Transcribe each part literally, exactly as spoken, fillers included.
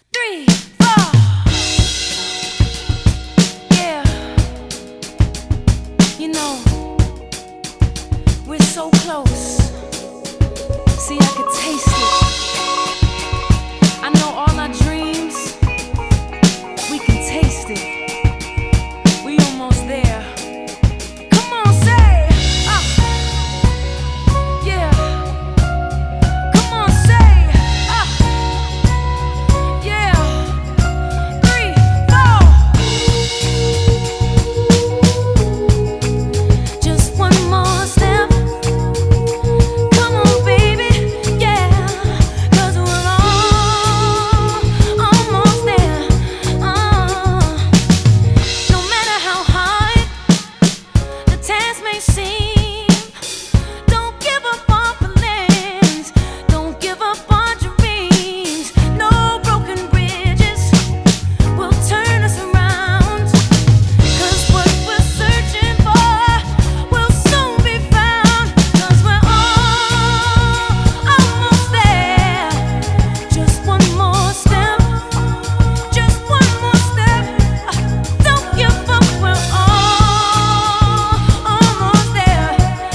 three, four. Yeah. You know, we're so close. See, I could taste it. I know all our dreams, we can taste it. We almost there. Come on, say, uh, yeah. Come on, say, uh, yeah. Three, four. Just one more step. Come on, baby, yeah. 'Cause we're all almost there. Uh, no matter how hard the task may seem, don't give up on feelings, don't give up on dreams. No broken bridges will turn us around. 'Cause what we're searching for will soon be found. 'Cause we're all almost there. Just one more step, just one more step. Uh, Don't give up, we're all almost there.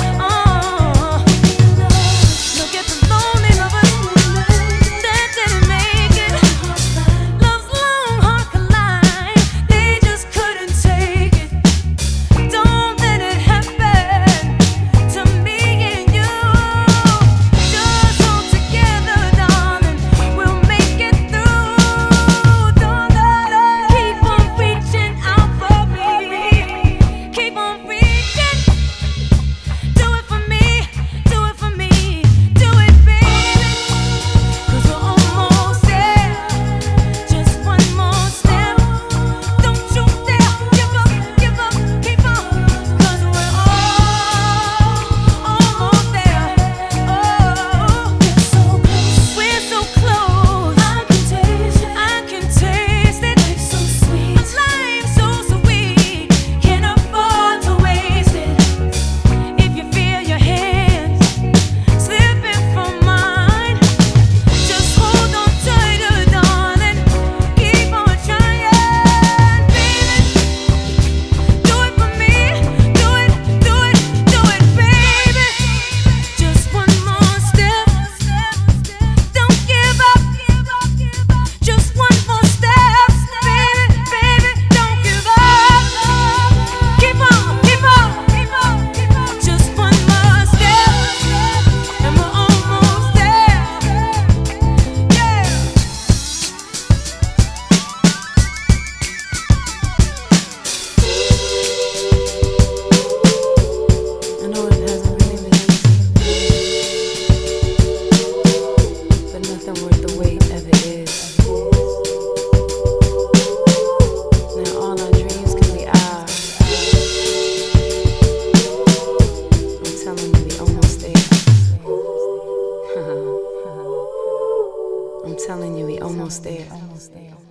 Uh, Look at the lonely lovers that didn't make it. Love's long, hard climb, they just couldn't take it. Don't let it happen to me and you. Just hold together, darling, we'll make it through. Don't let it. Keep on reaching out for me. Keep on reaching. Do it for me, do it for me, do it, baby. 'Cause we're almost there. Just one more step. Don't you dare give up, give up, keep on. 'Cause we're all almost there. Oh, we're so close. I can taste it. I can taste it. Life's so sweet. Life's so sweet. Can't afford to waste it. If you feel your hands slipping from mine, just hold on tighter, darling. Keep on trying, baby. Do it for me. Do it, do it, do it, baby. Just one more step. Don't give up. Just one more step, baby, baby. Don't give up. Keep on, keep on, keep on, keep on. Just one more step, and we're almost there. Yeah. I know it hasn't really been easy, but nothing worth the wait ever is. Now all our dreams can be ours. I'm telling you, we almost there. I'm telling you, we almost there.